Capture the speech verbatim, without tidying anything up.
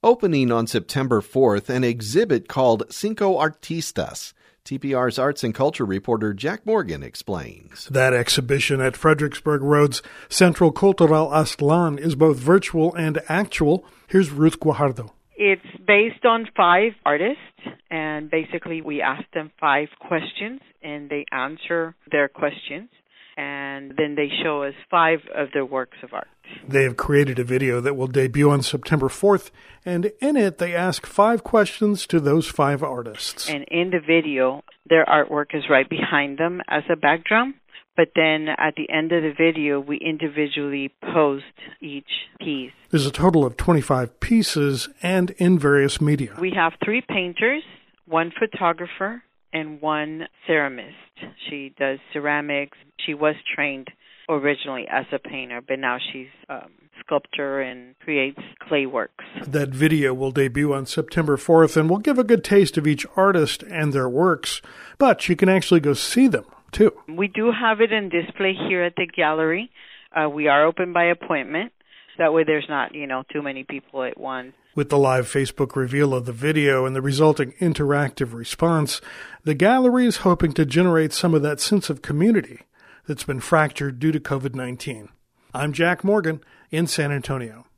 Opening on September fourth, an exhibit called Cinco Artistas. T P R's arts and culture reporter Jack Morgan explains. That exhibition at Fredericksburg Road's Centro Cultural Aztlán is both virtual and actual. Here's Ruth Guajardo. It's based on five artists, and basically we ask them five questions, and they answer their questions, and then they show us five of their works of art. They have created a video that will debut on September fourth, and in it they ask five questions to those five artists. And in the video, their artwork is right behind them as a background, but then at the end of the video, we individually post each piece. There's a total of twenty-five pieces and in various media. We have three painters, one photographer, and one ceramist. She does ceramics. She was trained originally as a painter, but now she's a um, sculptor and creates clay works. That video will debut on September fourth and will give a good taste of each artist and their works, but you can actually go see them, too. We do have it in display here at the gallery. Uh, we are open by appointment. That way there's not, you know, too many people at once. With the live Facebook reveal of the video and the resulting interactive response, the gallery is hoping to generate some of that sense of community that's been fractured due to covid nineteen. I'm Jack Morgan in San Antonio.